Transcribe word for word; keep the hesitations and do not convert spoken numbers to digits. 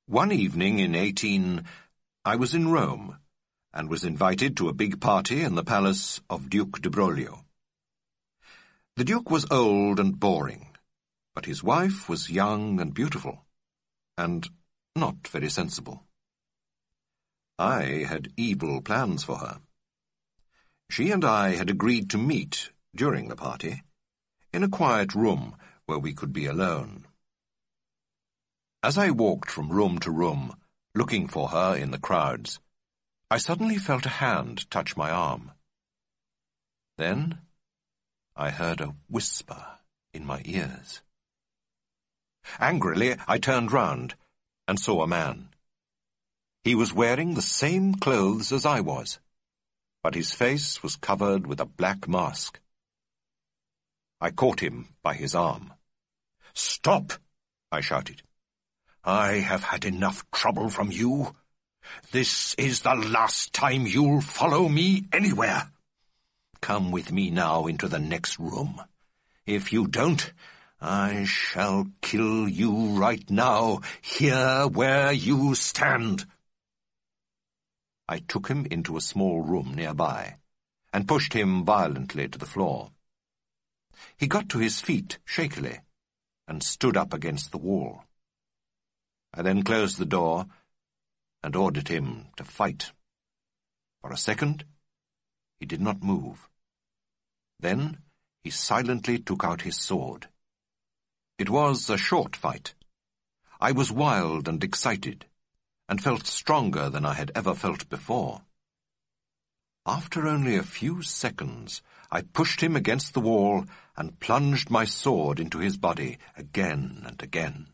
One evening in eighteen, I was in Rome, and was invited to a big party in the palace of Duke de Broglio. The Duke was old and boring, but his wife was young and beautiful, and not very sensible. I had evil plans for her. She and I had agreed to meet, during the party, in a quiet room where we could be alone. As I walked from room to room, looking for her in the crowds, I suddenly felt a hand touch my arm. Then I heard a whisper in my ears. Angrily, I turned round and saw a man. He was wearing the same clothes as I was, but his face was covered with a black mask. I caught him by his arm. "Stop!" I shouted. "I have had enough trouble from you. This is the last time you'll follow me anywhere. Come with me now into the next room. If you don't, I shall kill you right now, here where you stand." I took him into a small room nearby, and pushed him violently to the floor. He got to his feet shakily, and stood up against the wall. I then closed the door and ordered him to fight. For a second, he did not move. Then he silently took out his sword. It was a short fight. I was wild and excited, and felt stronger than I had ever felt before. After only a few seconds, I pushed him against the wall and plunged my sword into his body again and again.